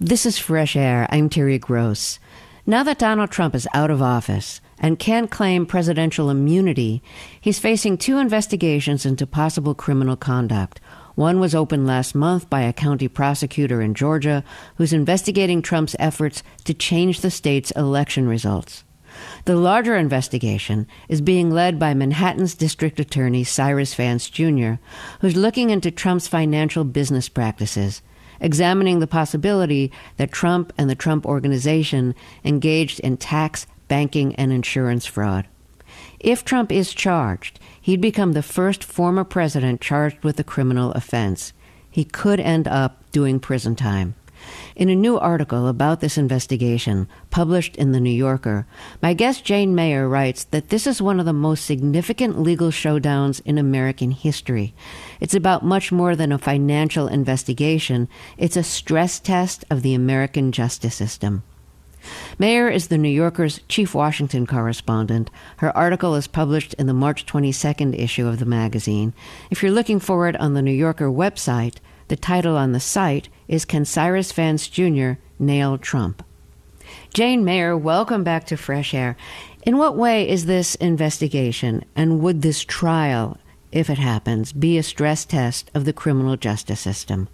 This is Fresh Air. I'm Terry Gross. Now that Donald Trump is out of office and can't claim presidential immunity, he's facing 2 investigations into possible criminal conduct. One was opened last month by a county prosecutor in Georgia who's investigating Trump's efforts to change the state's election results. The larger investigation is being led by Manhattan's District Attorney Cyrus Vance Jr., who's looking into Trump's financial business practices, examining the possibility that Trump and the Trump Organization engaged in tax, banking, and insurance fraud. If Trump is charged, he'd become the first former president charged with a criminal offense. He could end up doing prison time. In a new article about this investigation, published in The New Yorker, my guest Jane Mayer writes that this is one of the most significant legal showdowns in American history. It's about much more than a financial investigation. It's a stress test of the American justice system. Mayer is The New Yorker's chief Washington correspondent. Her article is published in the March 22nd issue of the magazine. If you're looking for it on the New Yorker website, the title on the site is Can Cyrus Vance Jr. Nail Trump? Jane Mayer, welcome back to Fresh Air. In what way is this investigation, and would this trial, if it happens, be a stress test of the criminal justice system?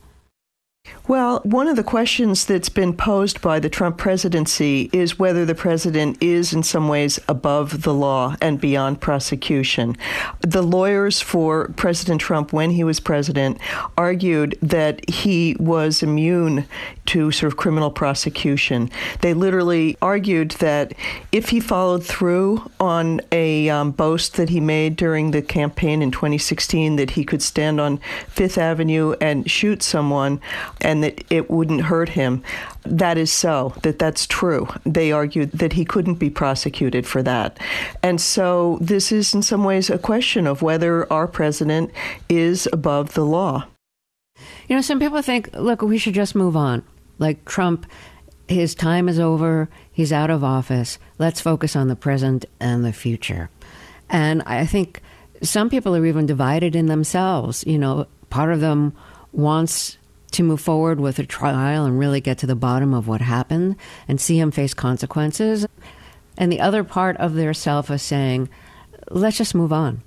Well, one of the questions that's been posed by the Trump presidency is whether the president is in some ways above the law and beyond prosecution. The lawyers for President Trump, when he was president, argued that he was immune to sort of criminal prosecution. They literally argued that if he followed through on a boast that he made during the campaign in 2016, that he could stand on Fifth Avenue and shoot someone and that it wouldn't hurt him. That is so, that's true. They argued that he couldn't be prosecuted for that. And so this is in some ways a question of whether our president is above the law. You know, some people think, look, we should just move on. Like Trump, his time is over, he's out of office, let's focus on the present and the future. And I think some people are even divided in themselves. You know, part of them wants to move forward with a trial and really get to the bottom of what happened and see him face consequences. And the other part of their self is saying, let's just move on.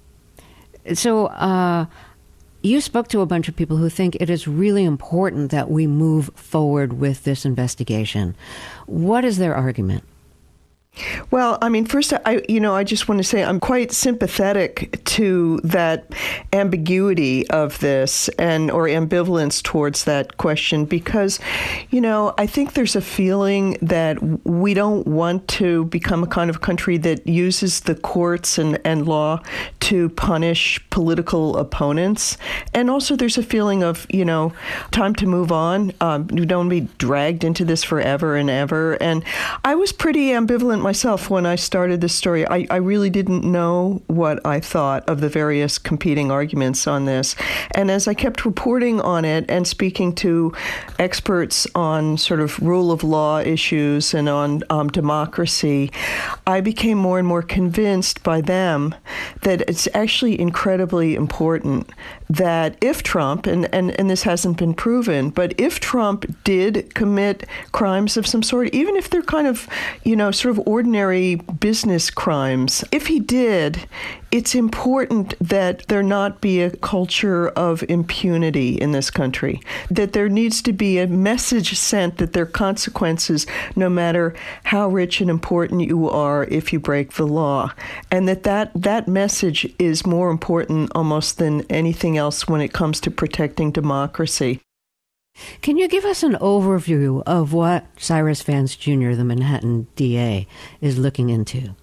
So you spoke to a bunch of people who think it is really important that we move forward with this investigation. What is their argument? Well, I mean, first, I just want to say I'm quite sympathetic to that ambiguity of this or ambivalence towards that question because, I think there's a feeling that we don't want to become a kind of country that uses the courts and law to punish political opponents. And also there's a feeling of, time to move on. You don't be dragged into this forever and ever. And I was pretty ambivalent myself when I started this story. I really didn't know what I thought of the various competing arguments on this. And as I kept reporting on it and speaking to experts on sort of rule of law issues and on democracy, I became more and more convinced by them that it's actually incredibly important that if Trump, and this hasn't been proven, but if Trump did commit crimes of some sort, even if they're kind of, sort of ordinary business crimes, if he did, it's important that there not be a culture of impunity in this country, that there needs to be a message sent that there are consequences no matter how rich and important you are if you break the law, and that message is more important almost than anything else when it comes to protecting democracy. Can you give us an overview of what Cyrus Vance Jr., the Manhattan DA, is looking into?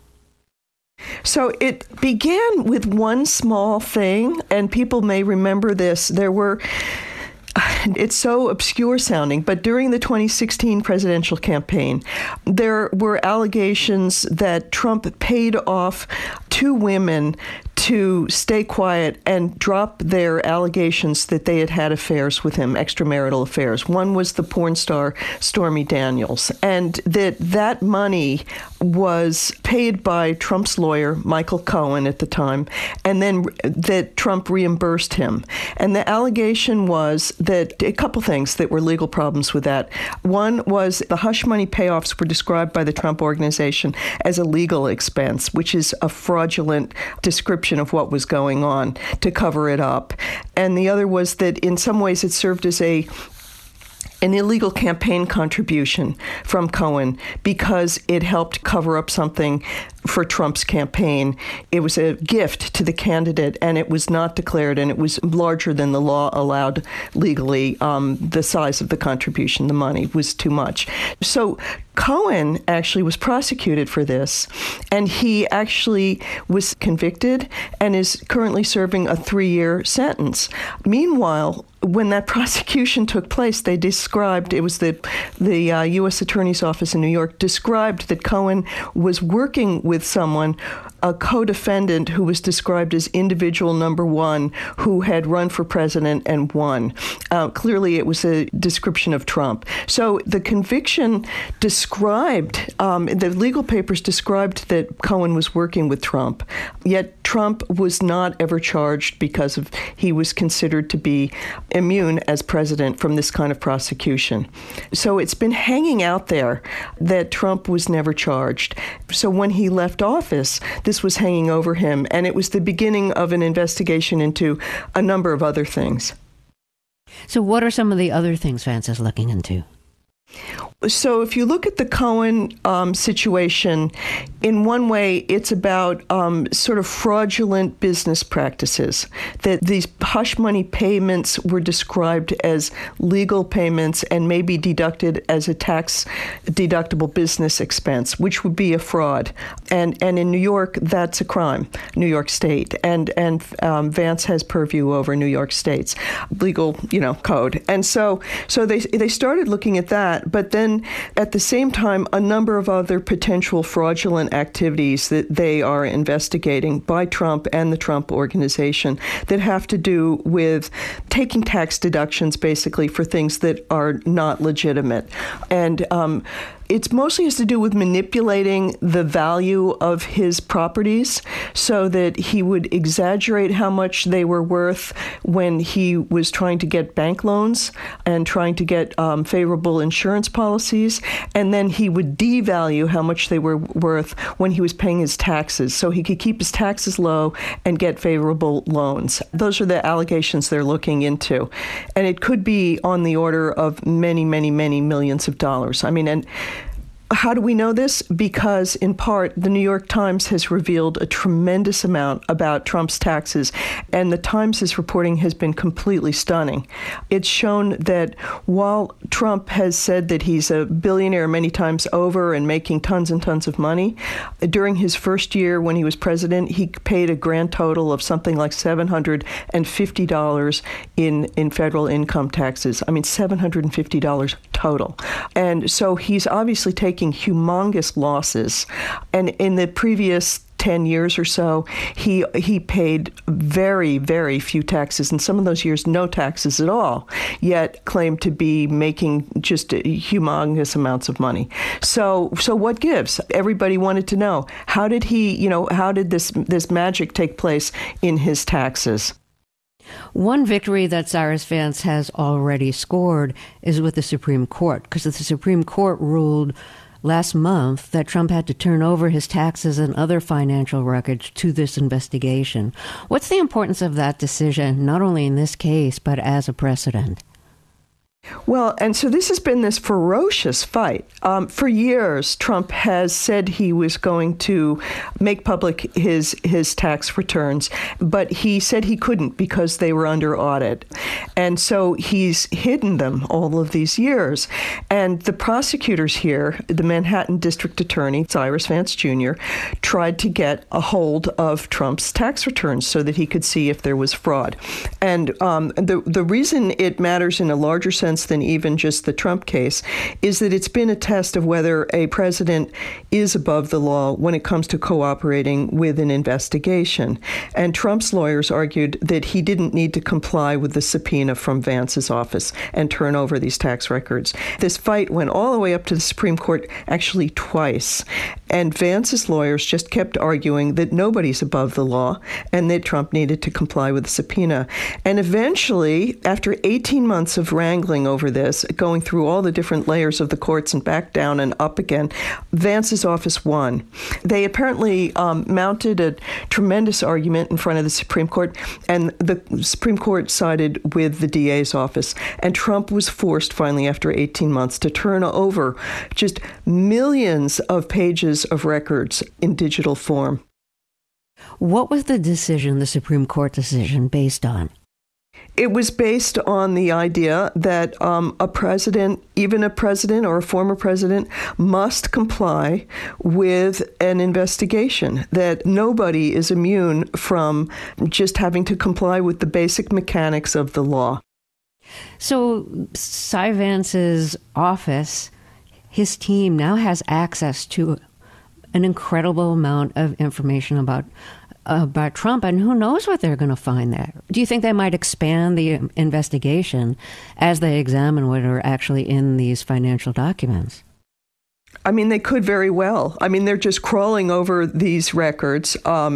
So it began with one small thing, and people may remember this. It's so obscure sounding, but during the 2016 presidential campaign, there were allegations that Trump paid off 2 women to stay quiet and drop their allegations that they had had affairs with him, extramarital affairs. One was the porn star Stormy Daniels, and that money was paid by Trump's lawyer, Michael Cohen, at the time, and then that Trump reimbursed him. And the allegation was that a couple things that were legal problems with that. One was the hush money payoffs were described by the Trump Organization as a legal expense, which is a fraudulent description of what was going on to cover it up. And the other was that in some ways it served as an illegal campaign contribution from Cohen because it helped cover up something for Trump's campaign. It was a gift to the candidate, and it was not declared, and it was larger than the law allowed legally. The size of the contribution, the money, was too much. So Cohen actually was prosecuted for this, and he actually was convicted and is currently serving a 3-year sentence. Meanwhile, when that prosecution took place, they described, it was the U.S. Attorney's Office in New York, described that Cohen was working with someone, a co-defendant who was described as individual number one, who had run for president and won. Clearly, it was a description of Trump. So the conviction described, the legal papers described that Cohen was working with Trump, yet Trump was not ever charged because he was considered to be immune as president from this kind of prosecution. So it's been hanging out there that Trump was never charged. So when he left office, this was hanging over him, and it was the beginning of an investigation into a number of other things. So what are some of the other things Vance is looking into? So if you look at the Cohen situation, in one way, it's about sort of fraudulent business practices, that these hush money payments were described as legal payments and may be deducted as a tax-deductible business expense, which would be a fraud. And in New York, that's a crime, New York State. And Vance has purview over New York State's legal, code. And so they started looking at that, but then at the same time, a number of other potential fraudulent activities that they are investigating by Trump and the Trump Organization that have to do with taking tax deductions, basically, for things that are not legitimate. And it mostly has to do with manipulating the value of his properties so that he would exaggerate how much they were worth when he was trying to get bank loans and trying to get favorable insurance policies. And then he would devalue how much they were worth when he was paying his taxes so he could keep his taxes low and get favorable loans. Those are the allegations they're looking into. And it could be on the order of many, many, many millions of dollars. I mean, and how do we know this? Because, in part, the New York Times has revealed a tremendous amount about Trump's taxes, and the Times' reporting has been completely stunning. It's shown that while Trump has said that he's a billionaire many times over and making tons and tons of money, during his first year when he was president, he paid a grand total of something like $750 in federal income taxes. I mean, $750 total. And so he's obviously taking humongous losses. And in the previous 10 years or so, he paid very, very few taxes, and some of those years no taxes at all, yet claimed to be making just humongous amounts of money. So what gives? Everybody wanted to know, how did this magic take place in his taxes? One victory that Cyrus Vance has already scored is with the Supreme Court, because the Supreme Court ruled last month that Trump had to turn over his taxes and other financial records to this investigation. What's the importance of that decision, not only in this case, but as a precedent? Well, and so this has been this ferocious fight. For years, Trump has said he was going to make public his tax returns, but he said he couldn't because they were under audit. And so he's hidden them all of these years. And the prosecutors here, the Manhattan District Attorney, Cyrus Vance Jr., tried to get a hold of Trump's tax returns so that he could see if there was fraud. And the reason it matters in a larger sense sense than even just the Trump case, is that it's been a test of whether a president is above the law when it comes to cooperating with an investigation. And Trump's lawyers argued that he didn't need to comply with the subpoena from Vance's office and turn over these tax records. This fight went all the way up to the Supreme Court, actually twice. And Vance's lawyers just kept arguing that nobody's above the law and that Trump needed to comply with the subpoena. And eventually, after 18 months of wrangling over this, going through all the different layers of the courts and back down and up again, Vance's office won. They apparently mounted a tremendous argument in front of the Supreme Court, and the Supreme Court sided with the DA's office. And Trump was forced finally, after 18 months, to turn over just millions of pages of records in digital form. What was the decision, the Supreme Court decision, based on? It was based on the idea that a president, even a president or a former president, must comply with an investigation, that nobody is immune from just having to comply with the basic mechanics of the law. So Cy Vance's office, his team now has access to an incredible amount of information about Trump, and who knows what they're going to find there. Do you think they might expand the investigation as they examine what are actually in these financial documents? I mean, they could very well. I mean, they're just crawling over these records. I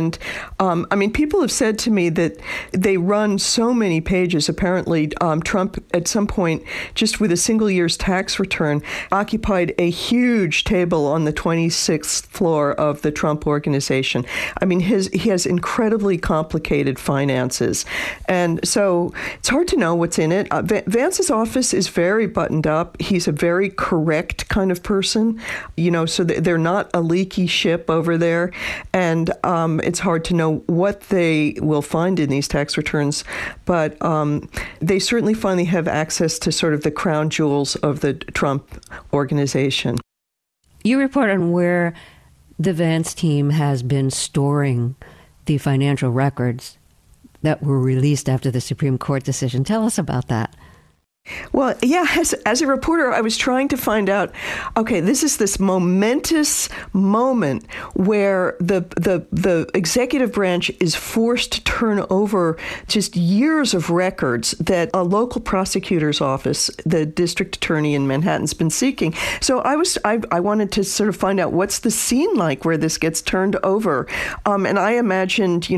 mean, people have said to me that they run so many pages. Apparently, Trump, at some point, just with a single year's tax return, occupied a huge table on the 26th floor of the Trump Organization. I mean, he has incredibly complicated finances. And so it's hard to know what's in it. Vance's office is very buttoned up. He's a very correct kind of person. So they're not a leaky ship over there. And it's hard to know what they will find in these tax returns. But they certainly finally have access to sort of the crown jewels of the Trump Organization. You report on where the Vance team has been storing the financial records that were released after the Supreme Court decision. Tell us about that. Well, yeah, as a reporter, I was trying to find out, okay, this momentous moment where the executive branch is forced to turn over just years of records that a local prosecutor's office, the district attorney in Manhattan's been seeking. So I wanted to sort of find out what's the scene like where this gets turned over. And I imagined,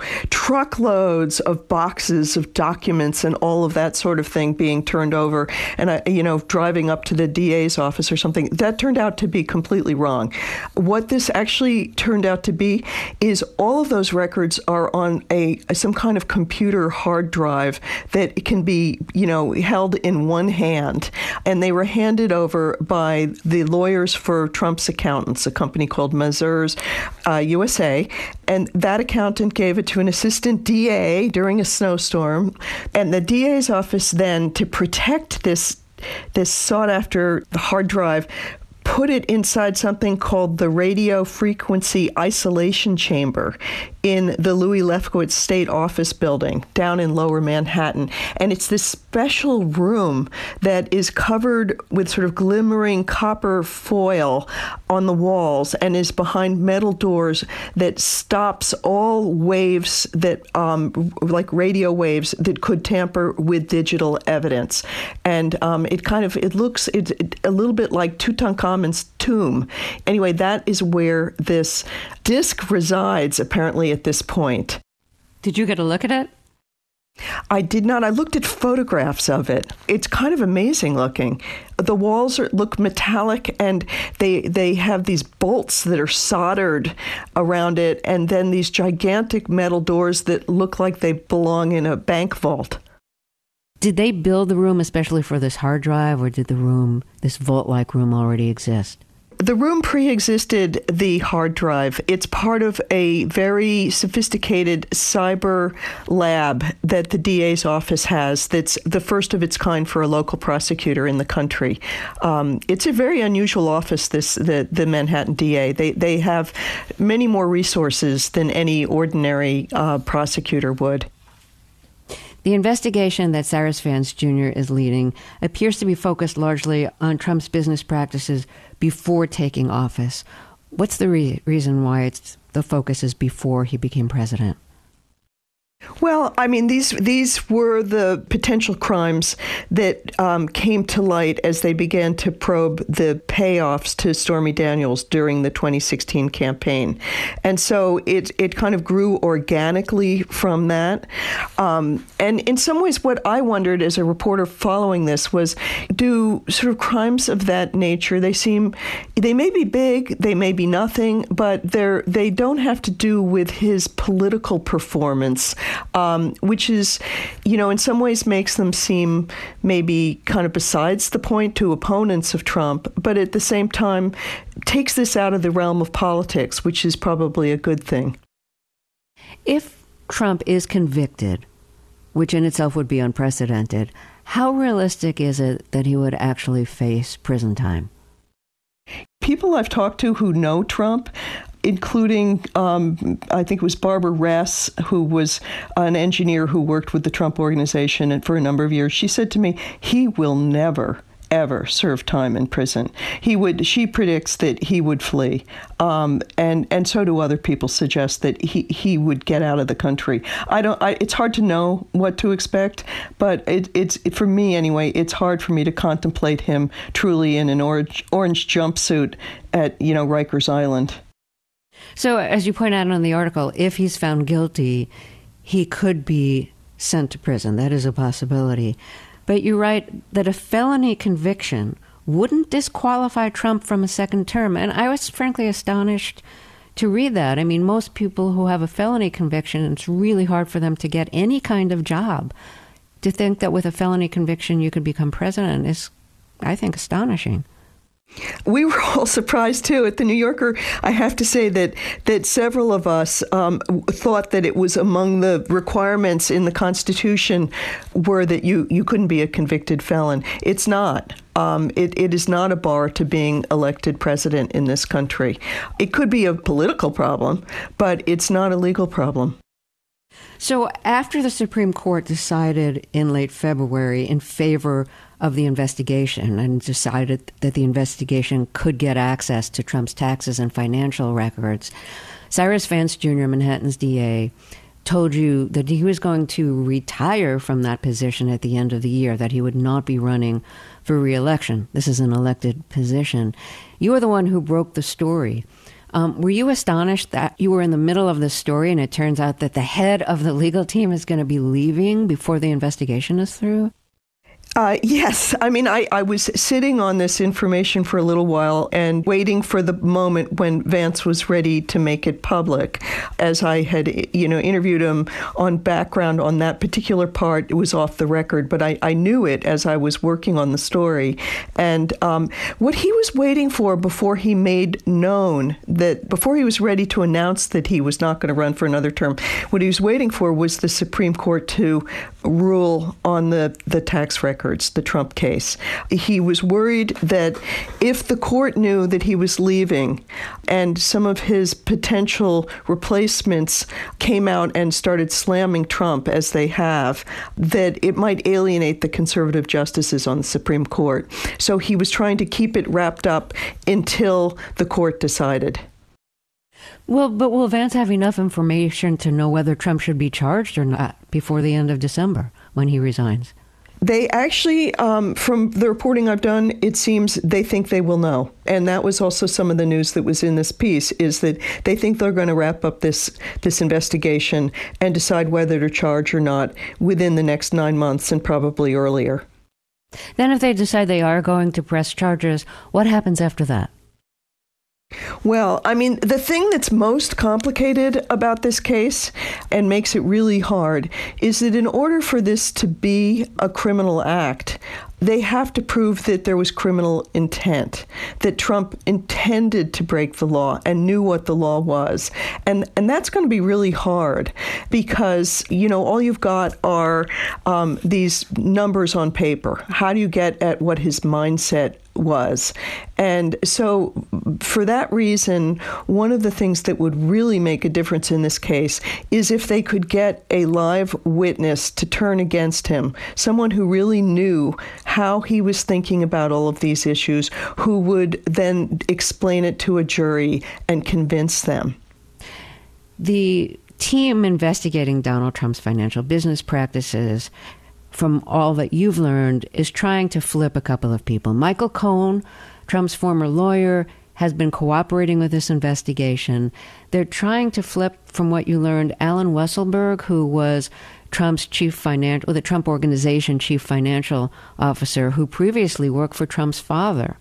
truckloads of boxes of documents and all of that sort of thing being turned over, and driving up to the DA's office or something. That turned out to be completely wrong. What this actually turned out to be is all of those records are on some kind of computer hard drive that can be held in one hand, and they were handed over by the lawyers for Trump's accountants, a company called Mazars USA, and that accountant gave it to an assistant DA during a snowstorm, and the DA's office then, to protect this sought-after hard drive, put it inside something called the Radio Frequency Isolation Chamber in the Louis Lefkowitz State Office Building down in Lower Manhattan. And it's this special room that is covered with sort of glimmering copper foil on the walls and is behind metal doors that stops all waves that, like radio waves, that could tamper with digital evidence. And it looks a little bit like Tutankhamun's tomb. Anyway, that is where this disc resides, apparently, at this point. Did you get a look at it? I did not. I looked at photographs of it. It's kind of amazing looking. The walls look metallic, and they have these bolts that are soldered around it, and then these gigantic metal doors that look like they belong in a bank vault. Did they build the room especially for this hard drive, or did this vault-like room already exist? The room pre-existed the hard drive. It's part of a very sophisticated cyber lab that the DA's office has that's the first of its kind for a local prosecutor in the country. It's a very unusual office, the Manhattan DA. They have many more resources than any ordinary prosecutor would. The investigation that Cyrus Vance Jr. is leading appears to be focused largely on Trump's business practices before taking office. What's the reason why the focus is before he became president? Well, I mean, these were the potential crimes that came to light as they began to probe the payoffs to Stormy Daniels during the 2016 campaign. And so it kind of grew organically from that. And in some ways, what I wondered as a reporter following this was, do sort of crimes of that nature, they may be big, they may be nothing, but they don't have to do with his political performance. Which is, in some ways makes them seem maybe kind of besides the point to opponents of Trump, but at the same time takes this out of the realm of politics, which is probably a good thing. If Trump is convicted, which in itself would be unprecedented, how realistic is it that he would actually face prison time? People I've talked to who know Trump, including, I think it was Barbara Rass, who was an engineer who worked with the Trump Organization for a number of years. She said to me, he will never, ever serve time in prison. She predicts that he would flee. And so do other people suggest that he would get out of the country. It's hard to know what to expect, but it's for me anyway, it's hard for me to contemplate him truly in an orange jumpsuit at, Rikers Island. So, as you point out in the article, if he's found guilty, he could be sent to prison. That is a possibility. But you write that a felony conviction wouldn't disqualify Trump from a second term. And I was frankly astonished to read that. I mean, most people who have a felony conviction, it's really hard for them to get any kind of job. To think that with a felony conviction you could become president is, I think, astonishing. We were all surprised, too. At the New Yorker, I have to say that several of us thought that it was among the requirements in the Constitution were that you couldn't be a convicted felon. It's not. It is not a bar to being elected president in this country. It could be a political problem, but it's not a legal problem. So after the Supreme Court decided in late February in favor of the investigation and decided that the investigation could get access to Trump's taxes and financial records, Cyrus Vance Jr., Manhattan's DA, told you that he was going to retire from that position at the end of the year, that he would not be running for re-election. This is an elected position. You were the one who broke the story. Were you astonished that you were in the middle of this story and it turns out that the head of the legal team is going to be leaving before the investigation is through? Yes. I mean, I was sitting on this information for a little while and waiting for the moment when Vance was ready to make it public. As I had, interviewed him on background on that particular part, it was off the record, but I knew it as I was working on the story. And what he was waiting for before he made known that, before he was ready to announce that he was not going to run for another term, what he was waiting for was the Supreme Court to rule on the tax records, the Trump case. He was worried that if the court knew that he was leaving and some of his potential replacements came out and started slamming Trump, as they have, that it might alienate the conservative justices on the Supreme Court. So he was trying to keep it wrapped up until the court decided. Well, but will Vance have enough information to know whether Trump should be charged or not before the end of December when he resigns? They actually, from the reporting I've done, it seems they think they will know. And that was also some of the news that was in this piece, is that they think they're going to wrap up this investigation and decide whether to charge or not within the next 9 months and probably earlier. Then if they decide they are going to press charges, what happens after that? Well, I mean, the thing that's most complicated about this case and makes it really hard is that in order for this to be a criminal act, they have to prove that there was criminal intent, that Trump intended to break the law and knew what the law was. And that's going to be really hard because, all you've got are these numbers on paper. How do you get at what his mindset was. And so for that reason, one of the things that would really make a difference in this case is if they could get a live witness to turn against him, someone who really knew how he was thinking about all of these issues, who would then explain it to a jury and convince them. The team investigating Donald Trump's financial business practices, from all that you've learned, is trying to flip a couple of people. Michael Cohen, Trump's former lawyer, has been cooperating with this investigation. They're trying to flip, from what you learned, Alan Weisselberg, who was Trump's the Trump Organization chief financial officer, who previously worked for Trump's father.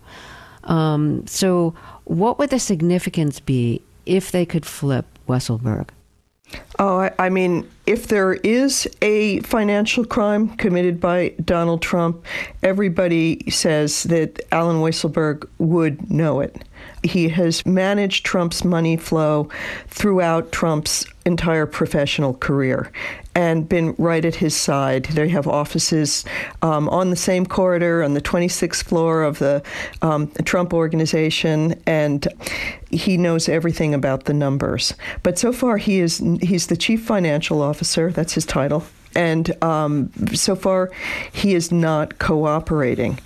So what would the significance be if they could flip Weisselberg? Oh, I mean, if there is a financial crime committed by Donald Trump, everybody says that Alan Weisselberg would know it. He has managed Trump's money flow throughout Trump's entire professional career and been right at his side. They have offices on the same corridor on the 26th floor of the Trump Organization, and he knows everything about the numbers. But so far, he's the chief financial officer. That's his title. And so far, he is not cooperating.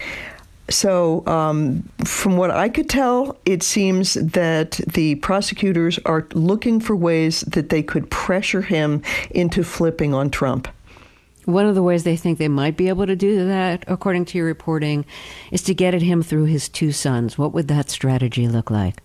So from what I could tell, it seems that the prosecutors are looking for ways that they could pressure him into flipping on Trump. One of the ways they think they might be able to do that, according to your reporting, is to get at him through his two sons. What would that strategy look like?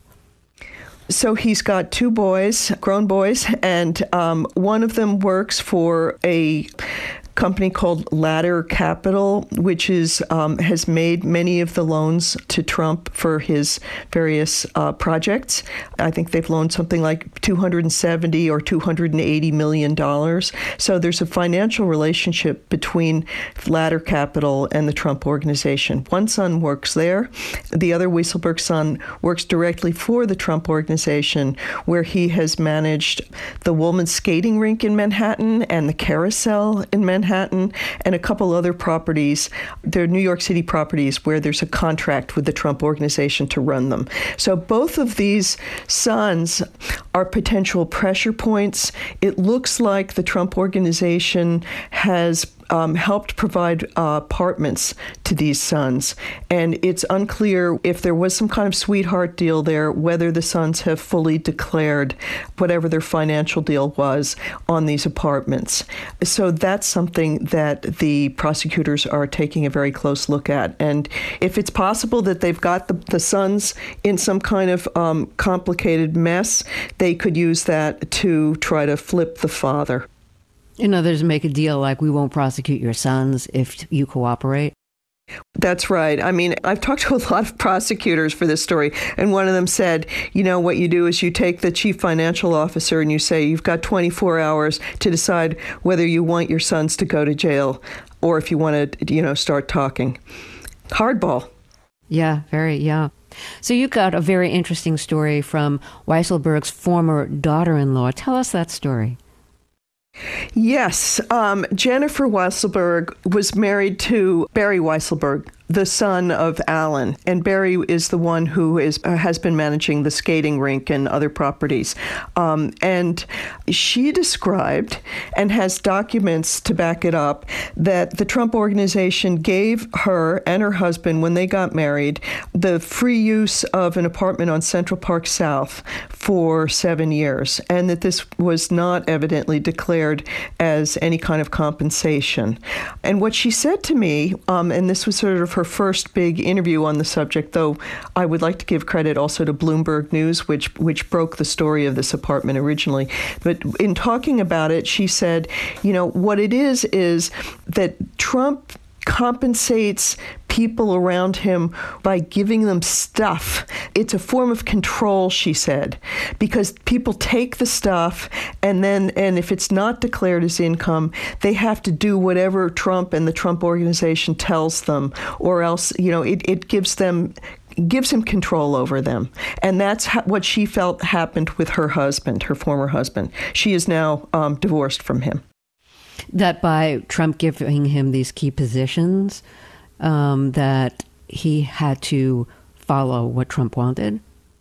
So he's got two boys, grown boys, and one of them works for a company called Ladder Capital, which has made many of the loans to Trump for his various projects. I think they've loaned something like $270 or $280 million. So there's a financial relationship between Ladder Capital and the Trump Organization. One son works there. The other, Weisselberg son, works directly for the Trump Organization, where he has managed the Woolman Skating Rink in Manhattan and the Carousel in Manhattan, and a couple other properties. They're New York City properties where there's a contract with the Trump Organization to run them. So both of these sons are potential pressure points. It looks like the Trump Organization has helped provide apartments to these sons. And it's unclear if there was some kind of sweetheart deal there, whether the sons have fully declared whatever their financial deal was on these apartments. So that's something that the prosecutors are taking a very close look at. And if it's possible that they've got the sons in some kind of complicated mess, they could use that to try to flip the father. In others, make a deal like, we won't prosecute your sons if you cooperate. That's right. I mean, I've talked to a lot of prosecutors for this story, and one of them said, what you do is you take the chief financial officer and you say, you've got 24 hours to decide whether you want your sons to go to jail or if you want to, start talking. Hardball. Yeah, yeah. So you got a very interesting story from Weisselberg's former daughter-in-law. Tell us that story. Yes. Jennifer Weisselberg was married to Barry Weisselberg, the son of Alan. And Barry is the one who has been managing the skating rink and other properties. And she described, and has documents to back it up, that the Trump Organization gave her and her husband, when they got married, the free use of an apartment on Central Park South for 7 years, and that this was not evidently declared as any kind of compensation. And what she said to me, and this was sort of her first big interview on the subject, though I would like to give credit also to Bloomberg News, which broke the story of this apartment originally. But in talking about it, she said, what it is that Trump compensates people around him by giving them stuff. It's a form of control, she said, because people take the stuff and if it's not declared as income, they have to do whatever Trump and the Trump Organization tells them, or else, it gives him control over them. And that's what she felt happened with her husband, her former husband. She is now divorced from him. That by Trump giving him these key positions, that he had to follow what Trump wanted?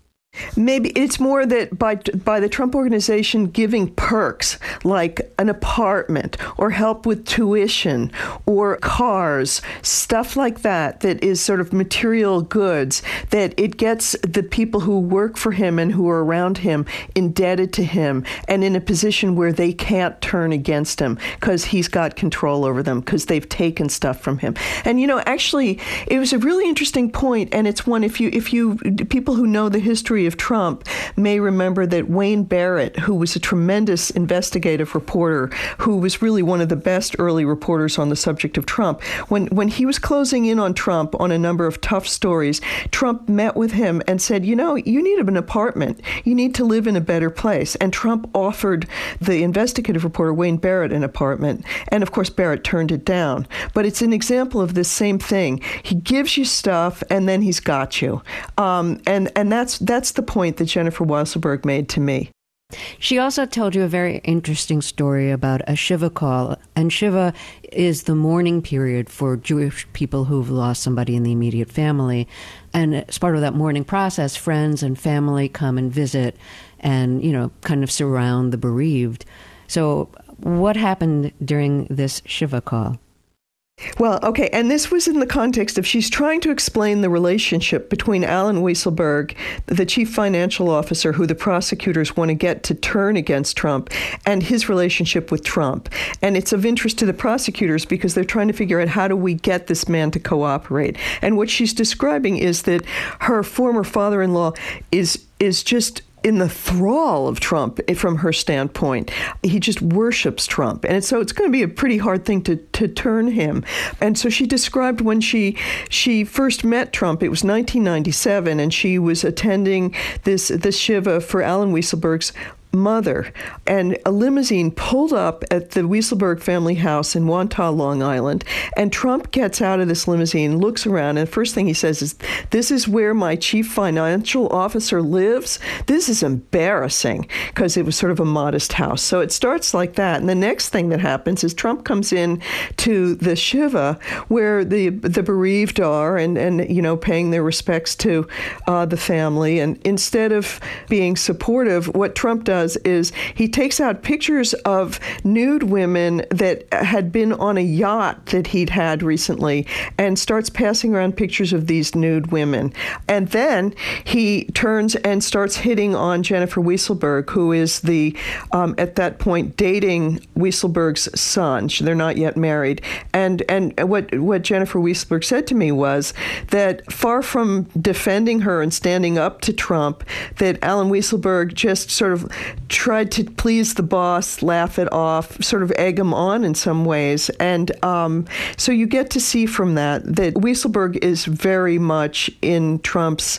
Maybe it's more that by the Trump organization giving perks like an apartment or help with tuition or cars, stuff like that is sort of material goods, that it gets the people who work for him and who are around him indebted to him and in a position where they can't turn against him because he's got control over them because they've taken stuff from him. And, actually, it was a really interesting point, and it's one if you people who know the history of Trump may remember that Wayne Barrett, who was a tremendous investigative reporter, who was really one of the best early reporters on the subject of Trump, when he was closing in on Trump on a number of tough stories, Trump met with him and said, you need an apartment. You need to live in a better place. And Trump offered the investigative reporter Wayne Barrett an apartment. And of course, Barrett turned it down. But it's an example of this same thing. He gives you stuff and then he's got you. And that's the point that Jennifer Weisselberg made to me. She also told you a very interesting story about a Shiva call. And Shiva is the mourning period for Jewish people who've lost somebody in the immediate family. And as part of that mourning process, friends and family come and visit and, kind of surround the bereaved. So what happened during this Shiva call? Well, okay, and this was in the context of she's trying to explain the relationship between Alan Weisselberg, the chief financial officer who the prosecutors want to get to turn against Trump, and his relationship with Trump. And it's of interest to the prosecutors because they're trying to figure out how do we get this man to cooperate. And what she's describing is that her former father-in-law is just in the thrall of Trump from her standpoint. He just worships Trump. And so it's going to be a pretty hard thing to turn him. And so she described when she first met Trump, it was 1997, and she was attending this Shiva for Alan Weisselberg's mother, and a limousine pulled up at the Weisselberg family house in Wantagh, Long Island, and Trump gets out of this limousine, looks around, and the first thing he says is, "This is where my chief financial officer lives? This is embarrassing," because it was sort of a modest house. So it starts like that, and the next thing that happens is Trump comes in to the Shiva where the bereaved are and paying their respects to the family, and instead of being supportive, what Trump does is he takes out pictures of nude women that had been on a yacht that he'd had recently and starts passing around pictures of these nude women. And then he turns and starts hitting on Jennifer Weisselberg, who is at that point, dating Weisselberg's son. They're not yet married. And what Jennifer Weisselberg said to me was that far from defending her and standing up to Trump, that Alan Weisselberg just sort of tried to please the boss, laugh it off, sort of egg him on in some ways. And so you get to see from that Weisselberg is very much in Trump's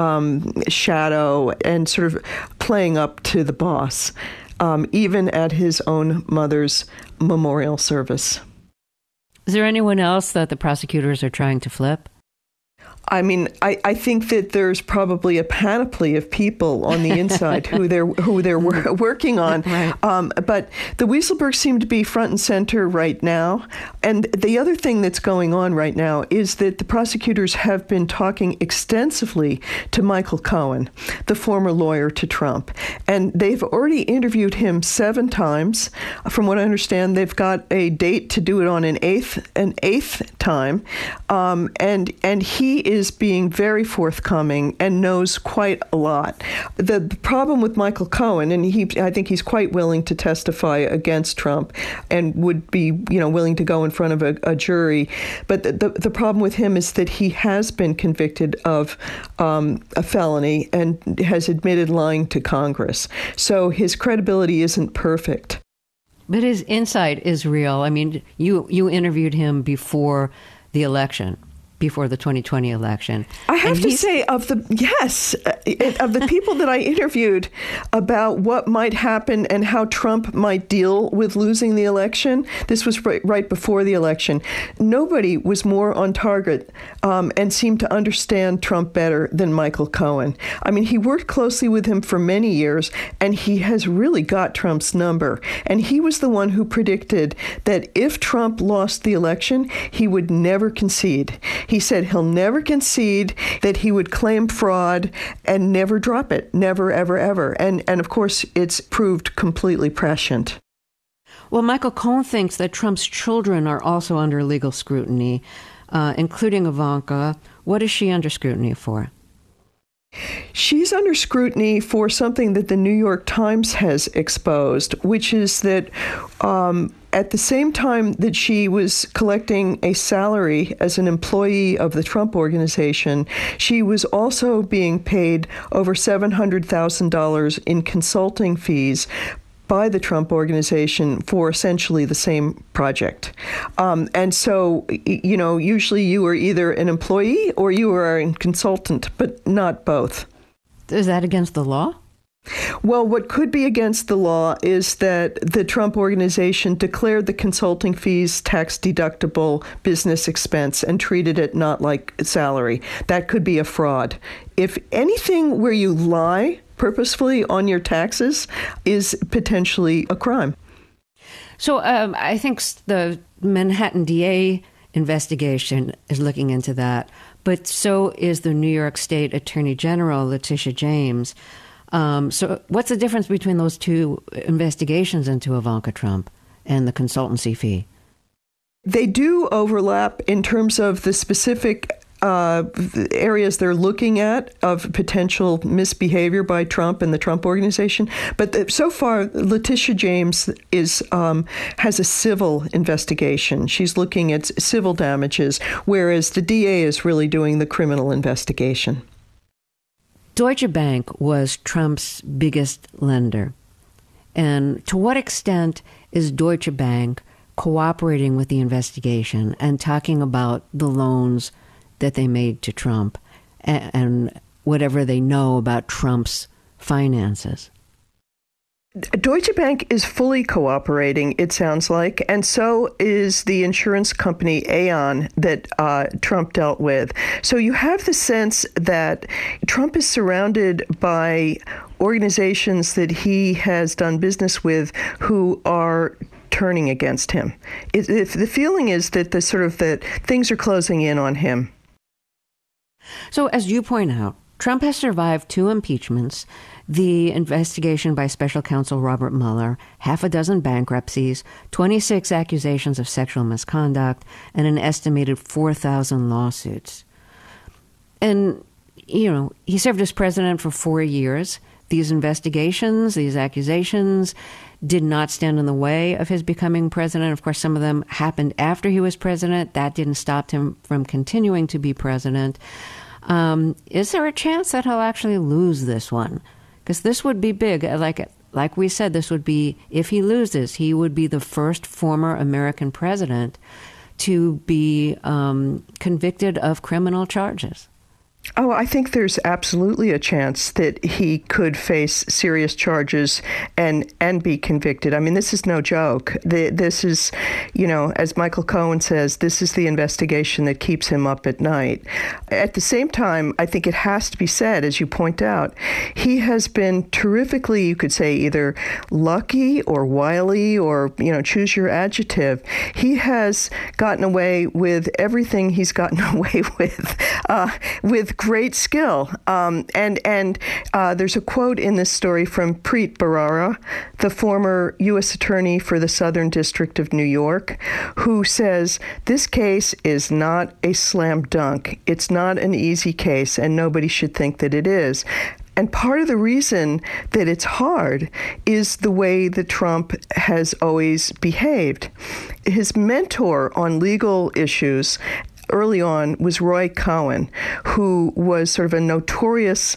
shadow and sort of playing up to the boss, even at his own mother's memorial service. Is there anyone else that the prosecutors are trying to flip? I mean, I think that there's probably a panoply of people on the inside who they're working on. Right. But the Weisselbergs seem to be front and center right now. And the other thing that's going on right now is that the prosecutors have been talking extensively to Michael Cohen, the former lawyer to Trump. And they've already interviewed him 7 times. From what I understand, they've got a date to do it on an eighth time. And he is being very forthcoming and knows quite a lot. The problem with Michael Cohen, and I think he's quite willing to testify against Trump and would be, willing to go in front of a jury. But the problem with him is that he has been convicted of a felony and has admitted lying to Congress. So his credibility isn't perfect. But his insight is real. I mean, you interviewed him before the election. Before the 2020 election. I have to say, of the people that I interviewed about what might happen and how Trump might deal with losing the election, this was right before the election, nobody was more on target and seemed to understand Trump better than Michael Cohen. I mean, he worked closely with him for many years, and he has really got Trump's number. And he was the one who predicted that if Trump lost the election, he would never concede. He said he'll never concede, that he would claim fraud and never drop it. Never, ever, ever. And of course, it's proved completely prescient. Well, Michael Cohen thinks that Trump's children are also under legal scrutiny, including Ivanka. What is she under scrutiny for? She's under scrutiny for something that the New York Times has exposed, which is that at the same time that she was collecting a salary as an employee of the Trump Organization, she was also being paid over $700,000 in consulting fees by the Trump Organization for essentially the same project. And so, usually you are either an employee or you are a consultant, but not both. Is that against the law? Well, what could be against the law is that the Trump Organization declared the consulting fees tax-deductible business expense and treated it not like salary. That could be a fraud. If anything where you lie purposefully on your taxes is potentially a crime. So I think the Manhattan DA investigation is looking into that, but so is the New York State Attorney General, Letitia James. So what's the difference between those two investigations into Ivanka Trump and the consultancy fee? They do overlap in terms of the specific areas they're looking at of potential misbehavior by Trump and the Trump Organization. But so far, Letitia James has a civil investigation. She's looking at civil damages, whereas the DA is really doing the criminal investigation. Deutsche Bank was Trump's biggest lender. And to what extent is Deutsche Bank cooperating with the investigation and talking about the loans that they made to Trump and whatever they know about Trump's finances? Deutsche Bank is fully cooperating, it sounds like, and so is the insurance company Aon that Trump dealt with. So you have the sense that Trump is surrounded by organizations that he has done business with who are turning against him. If the feeling is that that things are closing in on him. So as you point out, Trump has survived 2 impeachments, the investigation by special counsel Robert Mueller, 6 bankruptcies, 26 accusations of sexual misconduct, and an estimated 4,000 lawsuits. And, he served as president for 4 years. These investigations, these accusations did not stand in the way of his becoming president. Of course, some of them happened after he was president. That didn't stop him from continuing to be president. Is there a chance that he'll actually lose this one? Because this would be big. Like we said, this would be, if he loses, he would be the first former American president to be convicted of criminal charges. Oh, I think there's absolutely a chance that he could face serious charges and be convicted. I mean, this is no joke. This is, as Michael Cohen says, this is the investigation that keeps him up at night. At the same time, I think it has to be said, as you point out, he has been terrifically, you could say, either lucky or wily or, choose your adjective. He has gotten away with everything he's gotten away with great skill. And there's a quote in this story from Preet Bharara, the former U.S. Attorney for the Southern District of New York, who says, this case is not a slam dunk. It's not an easy case, and nobody should think that it is. And part of the reason that it's hard is the way that Trump has always behaved. His mentor on legal issues early on was Roy Cohn, who was sort of a notorious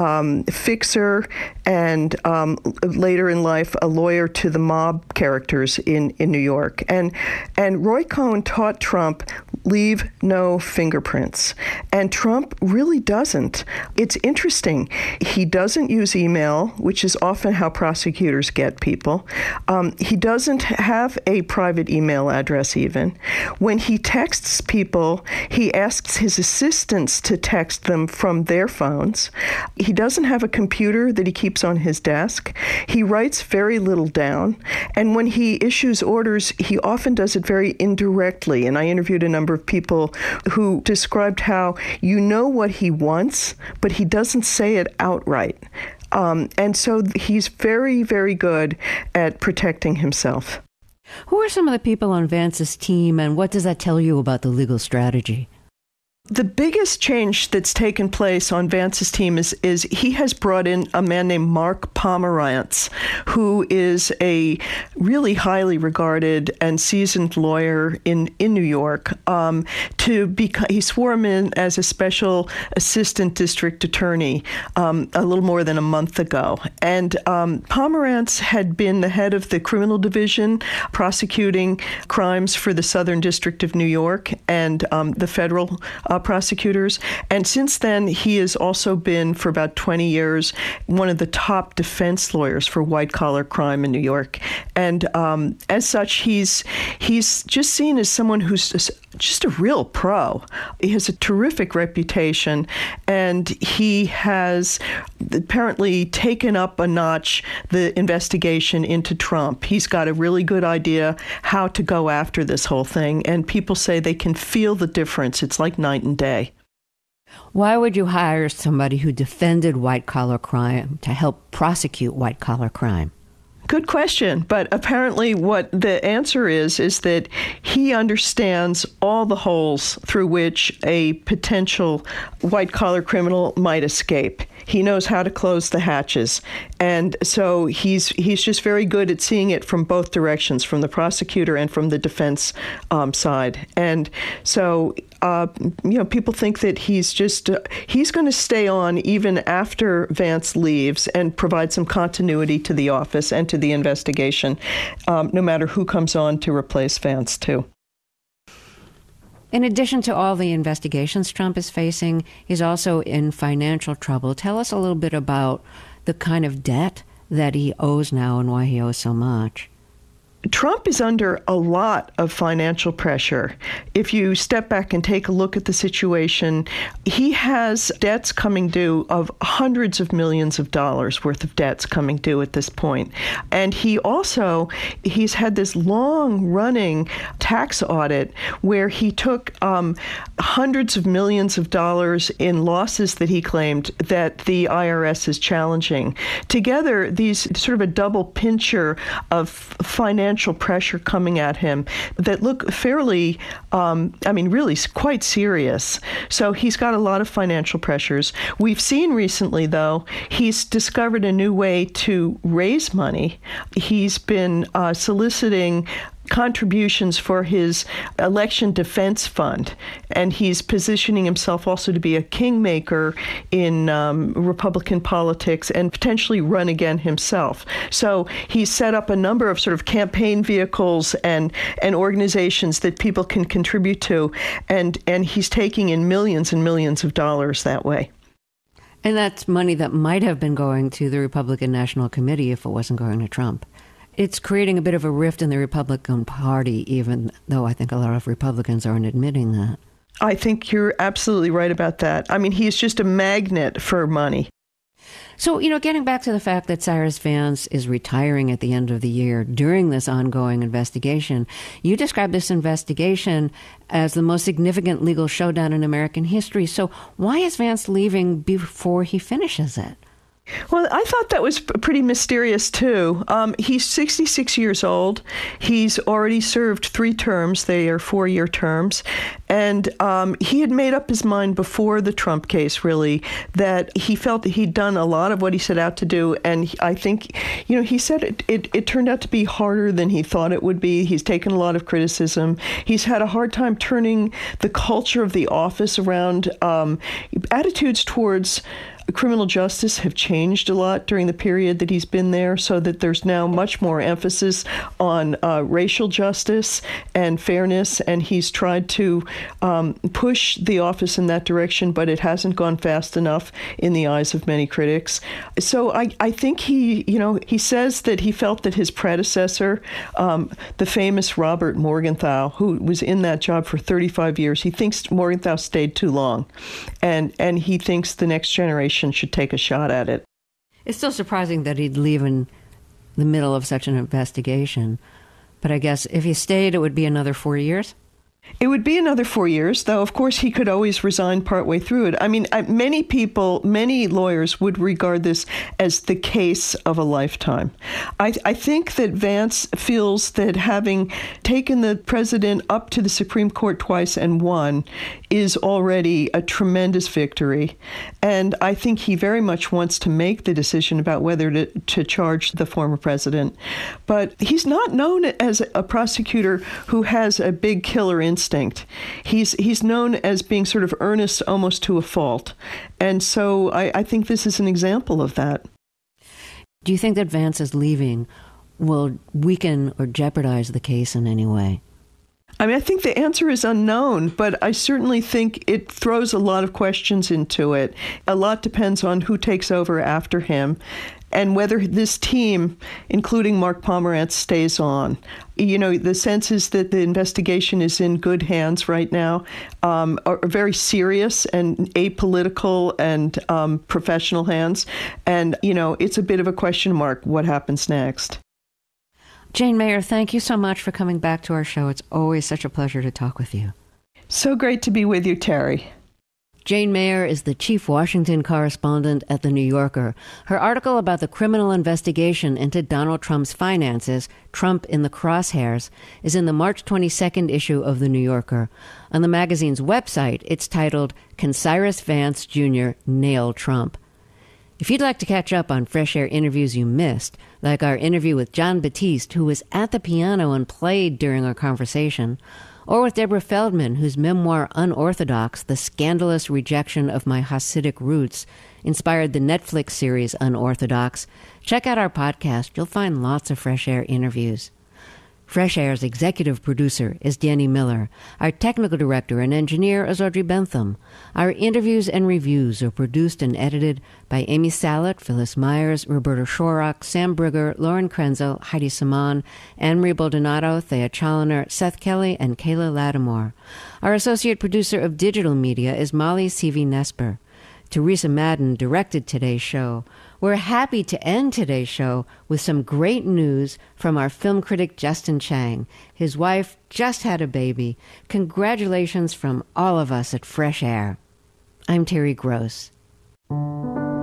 fixer and later in life a lawyer to the mob characters in New York. And Roy Cohn taught Trump, leave no fingerprints. And Trump really doesn't. It's interesting. He doesn't use email, which is often how prosecutors get people. He doesn't have a private email address even. When he texts people, people. He asks his assistants to text them from their phones. He doesn't have a computer that he keeps on his desk. He writes very little down. And when he issues orders, he often does it very indirectly. And I interviewed a number of people who described how you know what he wants, but he doesn't say it outright. And so he's very, very good at protecting himself. Who are some of the people on Vance's team, and what does that tell you about the legal strategy? The biggest change that's taken place on Vance's team is he has brought in a man named Mark Pomerantz, who is a really highly regarded and seasoned lawyer in New York. He swore him in as a special assistant district attorney a little more than a month ago. And Pomerantz had been the head of the criminal division prosecuting crimes for the Southern District of New York and the federal prosecutors. And since then, he has also been, for about 20 years, one of the top defense lawyers for white-collar crime in New York. And as such, he's just seen as someone who's just a real pro. He has a terrific reputation, and he has apparently taken up a notch the investigation into Trump. He's got a really good idea how to go after this whole thing, and people say they can feel the difference. It's like night and day. Why would you hire somebody who defended white-collar crime to help prosecute white-collar crime? Good question. But apparently what the answer is that he understands all the holes through which a potential white-collar criminal might escape. He knows how to close the hatches. And so he's just very good at seeing it from both directions, from the prosecutor and from the defense side. And so people think that he's going to stay on even after Vance leaves and provide some continuity to the office and to the investigation, no matter who comes on to replace Vance, too. In addition to all the investigations Trump is facing, he's also in financial trouble. Tell us a little bit about the kind of debt that he owes now and why he owes so much. Trump is under a lot of financial pressure. If you step back and take a look at the situation, he has debts coming due of hundreds of millions of dollars worth of debts coming due at this point. And he's had this long-running tax audit where he took hundreds of millions of dollars in losses that he claimed that the IRS is challenging. Together, these sort of a double pincher of financial pressure coming at him that look fairly, really quite serious. So he's got a lot of financial pressures. We've seen recently, though, he's discovered a new way to raise money. He's been soliciting contributions for his election defense fund, and he's positioning himself also to be a kingmaker in Republican politics and potentially run again himself. So he's set up a number of sort of campaign vehicles and organizations that people can contribute to, and he's taking in millions and millions of dollars that way. And that's money that might have been going to the Republican National Committee if it wasn't going to Trump. It's creating a bit of a rift in the Republican Party, even though I think a lot of Republicans aren't admitting that. I think you're absolutely right about that. I mean, he's just a magnet for money. So, getting back to the fact that Cyrus Vance is retiring at the end of the year during this ongoing investigation, you describe this investigation as the most significant legal showdown in American history. So why is Vance leaving before he finishes it? Well, I thought that was pretty mysterious, too. He's 66 years old. He's already served 3 terms. They are 4-year terms. And he had made up his mind before the Trump case, really, that he felt that he'd done a lot of what he set out to do. And I think, he said it turned out to be harder than he thought it would be. He's taken a lot of criticism. He's had a hard time turning the culture of the office around. Attitudes towards criminal justice have changed a lot during the period that he's been there, so that there's now much more emphasis on racial justice and fairness, and he's tried to push the office in that direction, but it hasn't gone fast enough in the eyes of many critics. So I think he says that he felt that his predecessor, the famous Robert Morgenthau, who was in that job for 35 years, he thinks Morgenthau stayed too long, and he thinks the next generation should take a shot at it. It's still surprising that he'd leave in the middle of such an investigation. But I guess if he stayed, it would be another 4 years? It would be another 4 years, though, of course, he could always resign partway through it. I mean, many lawyers would regard this as the case of a lifetime. I think that Vance feels that having taken the president up to the Supreme Court twice and won is already a tremendous victory. And I think he very much wants to make the decision about whether to charge the former president. But he's not known as a prosecutor who has a big killer instinct. He's known as being sort of earnest almost to a fault. And so I think this is an example of that. Do you think that Vance's leaving will weaken or jeopardize the case in any way? I mean, I think the answer is unknown, but I certainly think it throws a lot of questions into it. A lot depends on who takes over after him and whether this team, including Mark Pomerantz, stays on. You know, the sense is that the investigation is in good hands right now, are very serious and apolitical and professional hands. And, you know, it's a bit of a question mark what happens next. Jane Mayer, thank you so much for coming back to our show. It's always such a pleasure to talk with you. So great to be with you, Terry. Jane Mayer is the chief Washington correspondent at The New Yorker. Her article about the criminal investigation into Donald Trump's finances, Trump in the Crosshairs, is in the March 22nd issue of The New Yorker. On the magazine's website, it's titled, Can Cyrus Vance Jr. Nail Trump? If you'd like to catch up on Fresh Air interviews you missed, like our interview with Jon Batiste, who was at the piano and played during our conversation, or with Deborah Feldman, whose memoir Unorthodox, The Scandalous Rejection of My Hasidic Roots, inspired the Netflix series Unorthodox, check out our podcast. You'll find lots of Fresh Air interviews. Fresh Air's executive producer is Danny Miller. Our technical director and engineer is Audrey Bentham. Our interviews and reviews are produced and edited by Amy Salet, Phyllis Myers, Roberta Shorrock, Sam Brigger, Lauren Krenzel, Heidi Saman, Anne-Marie Baldonado, Thea Challoner, Seth Kelly, and Kayla Lattimore. Our associate producer of digital media is Molly Seavey-Nesper. Teresa Madden directed today's show. We're happy to end today's show with some great news from our film critic Justin Chang. His wife just had a baby. Congratulations from all of us at Fresh Air. I'm Terry Gross.